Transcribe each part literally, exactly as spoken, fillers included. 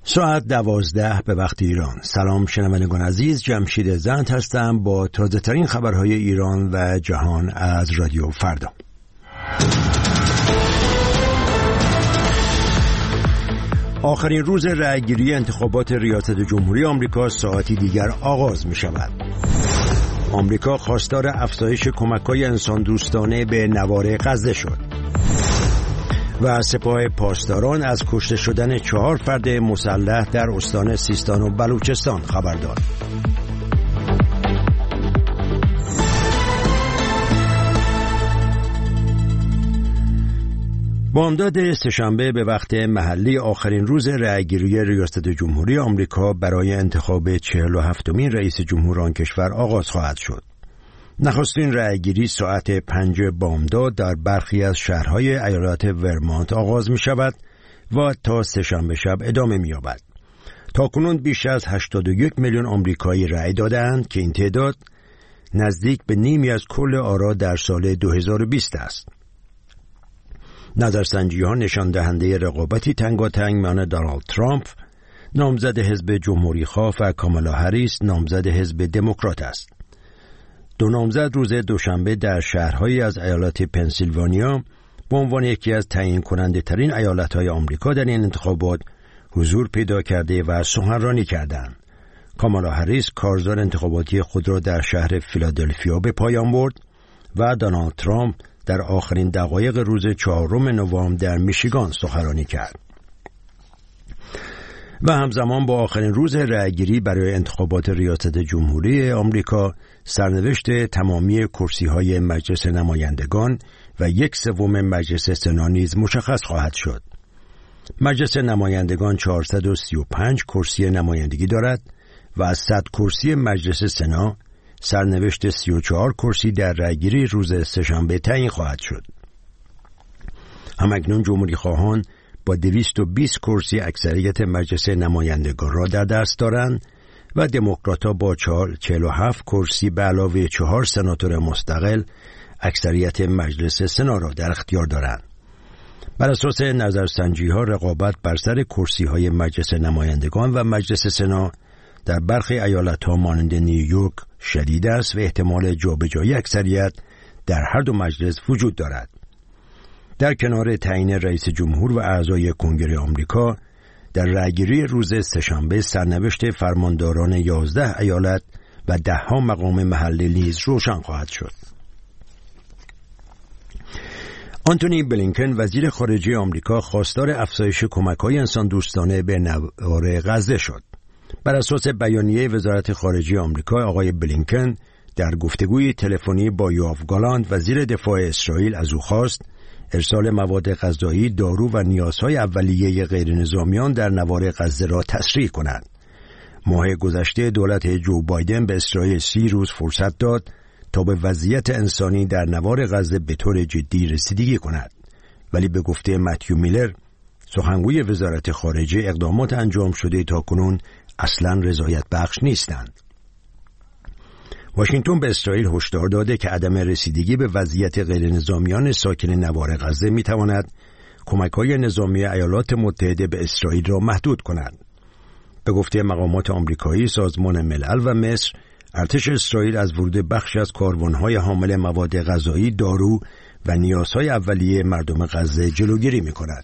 ساعت دوازده به وقت ایران. سلام شنوندگان عزیز، جمشید زند هستم با تازه ترین خبرهای ایران و جهان از رادیو فردا. آخرین روز رأیگیری انتخابات ریاست جمهوری آمریکا ساعتی دیگر آغاز می شود. آمریکا خواستار افزایش کمک‌های انسان دوستانه به نوار غزه شد و سپاه پاسداران از کشته شدن چهار فرد مسلح در استان سیستان و بلوچستان خبر داد. بامداد سه‌شنبه به وقت محلی آخرین روز رأیگیری ریاست جمهوری آمریکا برای انتخاب چهل و هفتمین رئیس جمهور آن کشور آغاز خواهد شد. نخستین رأیگیری ساعت پنج بامداد در برخی از شهرهای ایالت ورمانت آغاز می شود و تا سه‌شنبه شب ادامه می یابد. تاکنون بیش از هشتاد و یک میلیون آمریکایی رأی دادند که این تعداد نزدیک به نیمی از کل آرا در سال دو هزار و بیست است. نظرسنجی‌ها نشان دهنده رقابتی تنگاتنگ میان دونالد ترامپ نامزد حزب جمهوری‌خواه و کامالا هریس نامزد حزب دموکرات است. دو نامزد روز دوشنبه در شهرهایی از ایالت پنسیلوانیا به عنوان یکی از تعیین کننده ترین ایالت‌های آمریکا در این انتخابات حضور پیدا کرده و سخنرانی کردند. کامالا هریس کارزار انتخاباتی خود را در شهر فیلادلفیا به پایان برد و دونالد ترامپ در آخرین دقایق روز چهارم نوامبر در میشیگان سخنرانی کرد. و همزمان با آخرین روز رأیگیری برای انتخابات ریاست جمهوری آمریکا، سرنوشت تمامی کرسی‌های مجلس نمایندگان و یک سوم مجلس سنا نیز مشخص خواهد شد. مجلس نمایندگان چهارصد و سی و پنج کرسی نمایندگی دارد و از صد کرسی مجلس سنا سرنوشت سی و چهار کرسی در رأیگیری روز سه‌شنبه تعیین خواهد شد. همکنون جمهوری خواهان با دویست و بیست کرسی اکثریت مجلس نمایندگان را در دست دارند و دموکرات‌ها با چهل و هفت کرسی به علاوه چهار سناتور مستقل اکثریت مجلس سنا را در اختیار دارند. بر اساس نظرسنجی‌ها رقابت بر سر کرسی‌های مجلس نمایندگان و مجلس سنا در برخی ایالت‌ها مانند نیویورک شدید است و احتمال جابجایی اکثریت در هر دو مجلس وجود دارد. در کنار تعیین رئیس جمهور و اعضای کنگره آمریکا، در رأیگیری روز سه‌شنبه سرنوشت فرمانداران یازده ایالت و ده‌ها مقام محلی نیز روشن خواهد شد. آنتونی بلینکن وزیر خارجه آمریکا خواستار افزایش کمک‌های انسان دوستانه به نوار غزه شد. بر اساس بیانیه وزارت خارجه آمریکا، آقای بلینکن در گفتگوی تلفنی با یوآف گالانت وزیر دفاع اسرائیل از او خواست ارسال مواد غذایی، دارو و نیازهای اولیه غیرنظامیان در نوار غزه را تسریع کند. ماه گذشته دولت جو بایدن به اسرائیل سی روز فرصت داد تا به وضعیت انسانی در نوار غزه به طور جدی رسیدگی کند، ولی به گفته متیو میلر سخنگوی وزارت خارجه اقدامات انجام شده تاکنون اصلاً رضایت بخش نیستند. واشنگتن به اسرائیل هشدار داده که عدم رسیدگی به وضعیت غیرنظامیان ساکن نوار غزه میتواند کمک‌های نظامی ایالات متحده به اسرائیل را محدود کند. به گفته مقامات آمریکایی، سازمان ملل و مصر، ارتش اسرائیل از ورود بخشی از کاروان‌های حامل مواد غذایی، دارو و نیازهای اولیه مردم غزه جلوگیری می‌کند.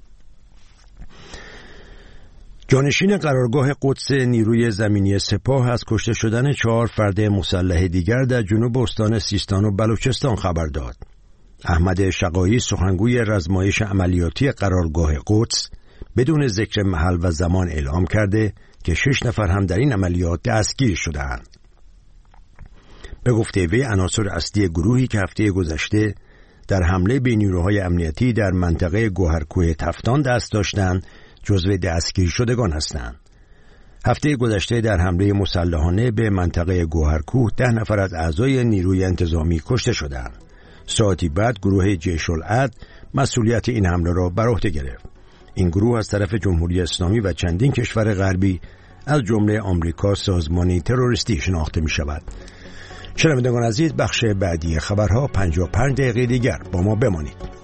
جانشین قرارگاه قدس نیروی زمینی سپاه از کشته شدن چهار فرد مسلح دیگر در جنوب استان سیستان و بلوچستان خبر داد. احمد شقایی، سخنگوی رزمایش عملیاتی قرارگاه قدس، بدون ذکر محل و زمان اعلام کرده که شش نفر هم در این عملیات دستگیر شده‌اند. به گفته وی عناصر اصلی گروهی که هفته گذشته در حمله به نیروهای امنیتی در منطقه گوهرکوه تفتان دست داشتند جزو دستگیر شدگان هستند. هفته گذشته در حمله مسلحانه به منطقه گوهرکوه ده نفر از اعضای نیروی انتظامی کشته شدند. ساعتی بعد گروه جیش العدل مسئولیت این حمله را بر عهده گرفت. این گروه از طرف جمهوری اسلامی و چندین کشور غربی از جمله آمریکا سازمانی تروریستی شناخته می شود. شنوندگان عزیز، بخش بعدی خبرها پنجاه و پنج دقیقه دیگر با ما بمانید.